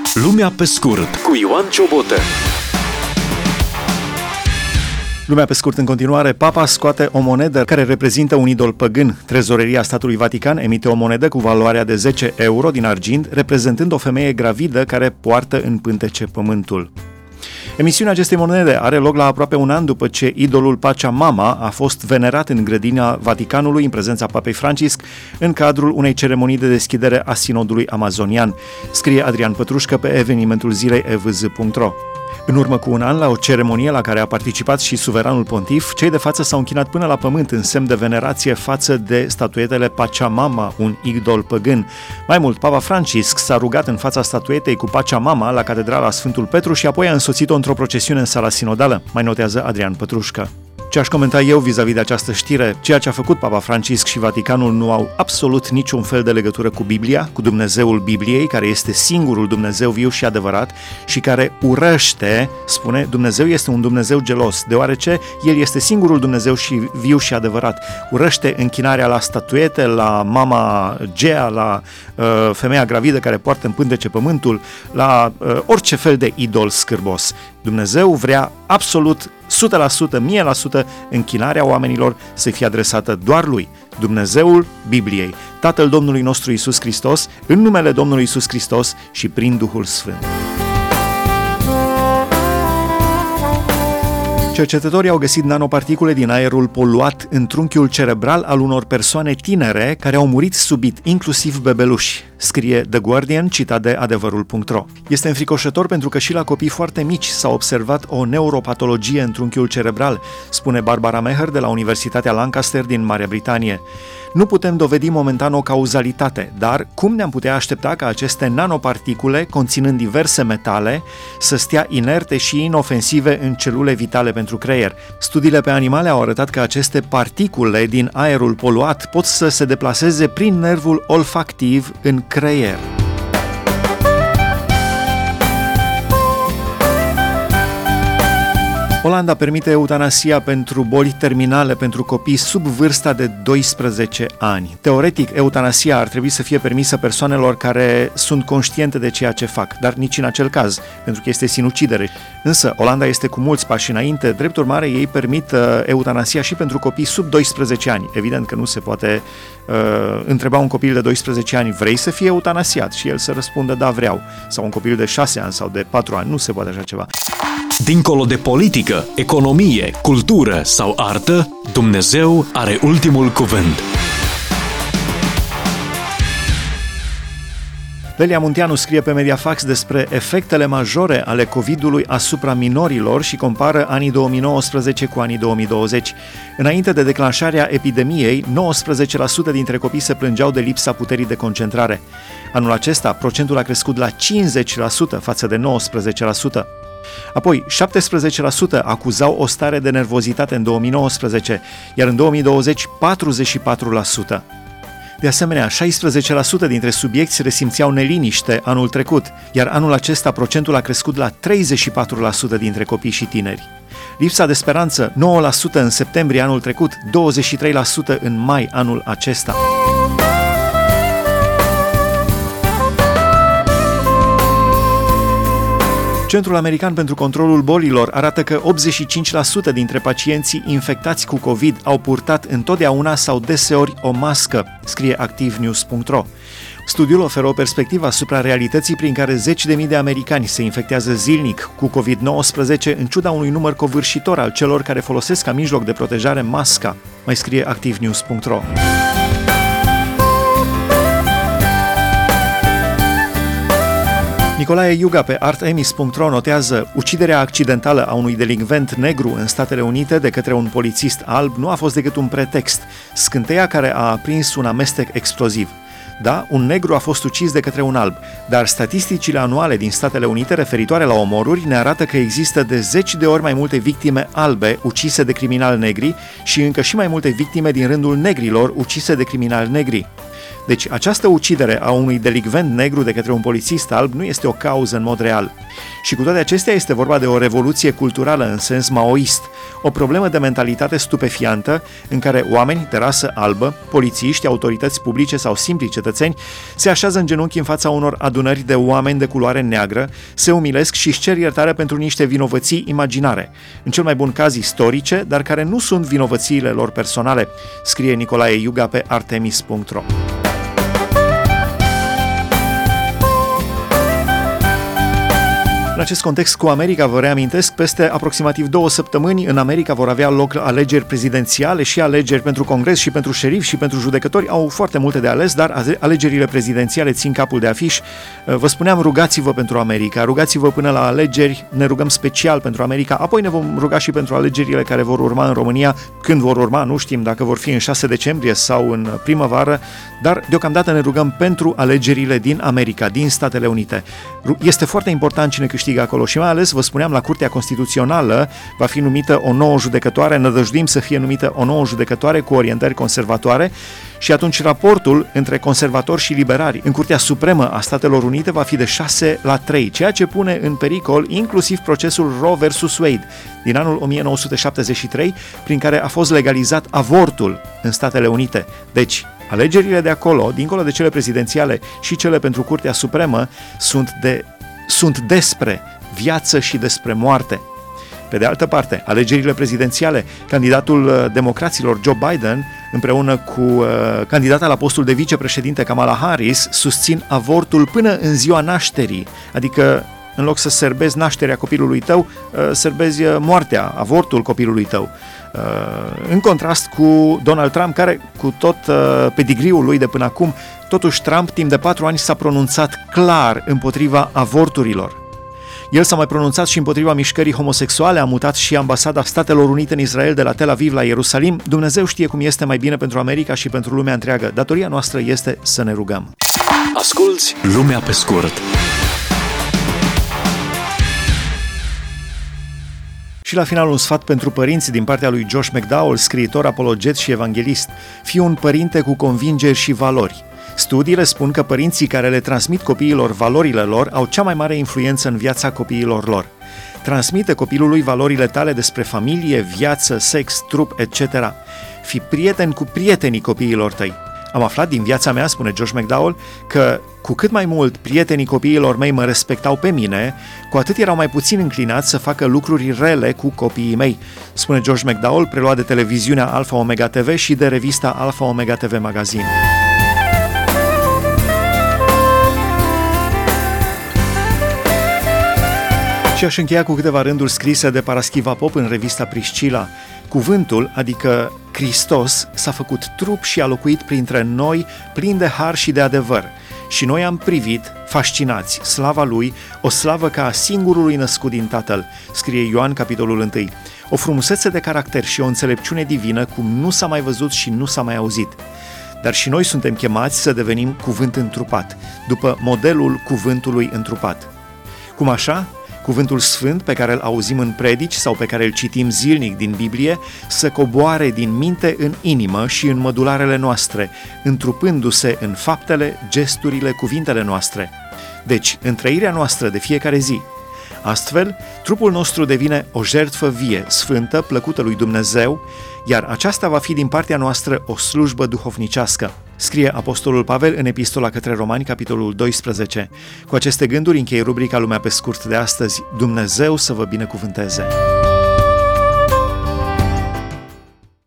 Lumea pe scurt cu Ioan Ciobotă. Lumea pe scurt în continuare. Papa scoate o monedă care reprezintă un idol păgân. Trezoreria statului Vatican emite o monedă cu valoarea de 10 euro din argint, reprezentând o femeie gravidă care poartă în pântece pământul. Emisiunea acestei monede are loc la aproape un an după ce idolul Pachamama a fost venerat în grădina Vaticanului în prezența Papei Francisc în cadrul unei ceremonii de deschidere a sinodului amazonian, scrie Adrian Pătrușcă pe evenimentul zilei evz.ro. În urmă cu un an, la o ceremonie la care a participat și suveranul pontif, cei de față s-au închinat până la pământ în semn de venerație față de statuetele Pachamama, un idol păgân. Mai mult, Papa Francisc s-a rugat în fața statuetei cu Pachamama la Catedrala Sfântul Petru și apoi a însoțit-o într-o procesiune în sala sinodală, mai notează Adrian Pătrușcă. Ce aș comenta eu vis-a-vis de această știre? Ceea ce a făcut Papa Francisc și Vaticanul nu au absolut niciun fel de legătură cu Biblia, cu Dumnezeul Bibliei, care este singurul Dumnezeu viu și adevărat și care urăște, spune, Dumnezeu este un Dumnezeu gelos, deoarece El este singurul Dumnezeu și viu și adevărat. Urăște închinarea la statuete, la mama Gea, la femeia gravidă care poartă în pântece pământul, la orice fel de idol scârbos. Dumnezeu vrea absolut 100%, 1000% închinarea oamenilor să fie adresată doar Lui, Dumnezeul Bibliei, Tatăl Domnului nostru Iisus Hristos, în numele Domnului Iisus Hristos și prin Duhul Sfânt. Cercetătorii au găsit nanoparticule din aerul poluat în trunchiul cerebral al unor persoane tinere care au murit subit, inclusiv bebeluși, scrie The Guardian, citat de adevărul.ro. Este înfricoșător pentru că și la copii foarte mici s-a observat o neuropatologie în trunchiul cerebral, spune Barbara Meher de la Universitatea Lancaster din Marea Britanie. Nu putem dovedi momentan o cauzalitate, dar cum ne-am putea aștepta ca aceste nanoparticule, conținând diverse metale, să stea inerte și inofensive în celule vitale pentru creier? Studiile pe animale au arătat că aceste particule din aerul poluat pot să se deplaseze prin nervul olfactiv în creier. Olanda permite eutanasia pentru boli terminale pentru copii sub vârsta de 12 ani. Teoretic, eutanasia ar trebui să fie permisă persoanelor care sunt conștiente de ceea ce fac, dar nici în acel caz, pentru că este sinucidere. Însă, Olanda este cu mulți pași înainte, drept urmare ei permit eutanasia și pentru copii sub 12 ani. Evident că nu se poate întreba un copil de 12 ani, vrei să fie eutanasiat? Și el să răspundă, da, vreau. Sau un copil de 6 ani sau de 4 ani, nu se poate așa ceva. Dincolo de politică, economie, cultură sau artă, Dumnezeu are ultimul cuvânt. Lelia Munteanu scrie pe Mediafax despre efectele majore ale COVID-ului asupra minorilor și compară anii 2019 cu anii 2020. Înainte de declanșarea epidemiei, 19% dintre copii se plângeau de lipsa puterii de concentrare. Anul acesta, procentul a crescut la 50% față de 19%. Apoi, 17% acuzau o stare de nervozitate în 2019, iar în 2020, 44%. De asemenea, 16% dintre subiecți resimțeau neliniște anul trecut, iar anul acesta procentul a crescut la 34% dintre copii și tineri. Lipsa de speranță, 9% în septembrie anul trecut, 23% în mai anul acesta. Centrul American pentru Controlul Bolilor arată că 85% dintre pacienții infectați cu COVID au purtat întotdeauna sau deseori o mască, scrie activenews.ro. Studiul oferă o perspectivă asupra realității prin care zeci de mii de americani se infectează zilnic cu COVID-19 în ciuda unui număr covârșitor al celor care folosesc ca mijloc de protejare masca, mai scrie activenews.ro. Nicolae Iuga pe artemis.ro notează: uciderea accidentală a unui delinvent negru în Statele Unite de către un polițist alb nu a fost decât un pretext, scânteia care a aprins un amestec exploziv. Da, un negru a fost ucis de către un alb, dar statisticile anuale din Statele Unite referitoare la omoruri ne arată că există de 10 de ori mai multe victime albe ucise de criminali negri și încă și mai multe victime din rândul negrilor ucise de criminali negri. Deci această ucidere a unui delicvent negru de către un polițist alb nu este o cauză în mod real. Și cu toate acestea este vorba de o revoluție culturală în sens maoist, o problemă de mentalitate stupefiantă în care oameni de rasă albă, polițiști, autorități publice sau simpli cetățeni se așează în genunchi în fața unor adunări de oameni de culoare neagră, se umilesc și își cer iertare pentru niște vinovății imaginare, în cel mai bun caz istorice, dar care nu sunt vinovățiile lor personale, scrie Nicolae Iuga pe artemis.ro. În acest context cu America, vă reamintesc, peste aproximativ 2 săptămâni în America vor avea loc alegeri prezidențiale și alegeri pentru Congres și pentru șerif și pentru judecători. Au foarte multe de ales, dar alegerile prezidențiale țin capul de afiș. Vă spuneam, rugați-vă pentru America, rugați-vă până la alegeri, ne rugăm special pentru America, apoi ne vom ruga și pentru alegerile care vor urma în România. Când vor urma, nu știm, dacă vor fi în 6 decembrie sau în primăvară, dar deocamdată ne rugăm pentru alegerile din America, din Statele Unite. Este foarte important cine câștigă acolo și mai ales, vă spuneam, la Curtea Constituțională va fi numită o nouă judecătoare, nădăjduim să fie numită o nouă judecătoare cu orientări conservatoare și atunci raportul între conservatori și liberali în Curtea Supremă a Statelor Unite va fi de 6-3, ceea ce pune în pericol inclusiv procesul Roe vs. Wade din anul 1973, prin care a fost legalizat avortul în Statele Unite. Deci, alegerile de acolo, dincolo de cele prezidențiale și cele pentru Curtea Supremă, sunt despre viață și despre moarte. Pe de altă parte, alegerile prezidențiale, candidatul democraților Joe Biden împreună cu candidata la postul de vicepreședinte Kamala Harris susțin avortul până în ziua nașterii, adică în loc să serbezi nașterea copilului tău, serbezi moartea, avortul copilului tău. În contrast cu Donald Trump, care cu tot pedigriul lui de până acum, totuși Trump timp de 4 ani s-a pronunțat clar împotriva avorturilor. El s-a mai pronunțat și împotriva mișcării homosexuale, a mutat și ambasada Statelor Unite în Israel de la Tel Aviv la Ierusalim. Dumnezeu știe cum este mai bine pentru America și pentru lumea întreagă. Datoria noastră este să ne rugăm. Asculți Lumea pe scurt. Și la final un sfat pentru părinți din partea lui Josh McDowell, scriitor, apologet și evanghelist. Fii un părinte cu convingeri și valori. Studiile spun că părinții care le transmit copiilor valorile lor au cea mai mare influență în viața copiilor lor. Transmite copilului valorile tale despre familie, viață, sex, trup, etc. Fii prieten cu prietenii copiilor tăi. Am aflat din viața mea, spune Josh McDowell, că cu cât mai mult prietenii copiilor mei mă respectau pe mine, cu atât erau mai puțin înclinați să facă lucruri rele cu copiii mei, spune Josh McDowell, preluat de televiziunea Alpha Omega TV și de revista Alpha Omega TV Magazine. Și aș încheia cu câteva rânduri scrise de Paraschiva Pop în revista Priscila. Cuvântul, adică Hristos, s-a făcut trup și a locuit printre noi, plin de har și de adevăr. Și noi am privit, fascinați, slava Lui, o slavă ca a singurului născut din Tatăl, scrie Ioan, capitolul 1. O frumusețe de caracter și o înțelepciune divină cum nu s-a mai văzut și nu s-a mai auzit. Dar și noi suntem chemați să devenim cuvânt întrupat, după modelul cuvântului întrupat. Cum așa? Cuvântul sfânt pe care îl auzim în predici sau pe care îl citim zilnic din Biblie să coboare din minte în inimă și în mădularele noastre, întrupându-se în faptele, gesturile, cuvintele noastre. Deci, în trăirea noastră de fiecare zi. Astfel, trupul nostru devine o jertfă vie, sfântă, plăcută lui Dumnezeu, iar aceasta va fi din partea noastră o slujbă duhovnicească, scrie Apostolul Pavel în Epistola către Romani, capitolul 12. Cu aceste gânduri închei rubrica Lumea pe scurt de astăzi. Dumnezeu să vă binecuvânteze!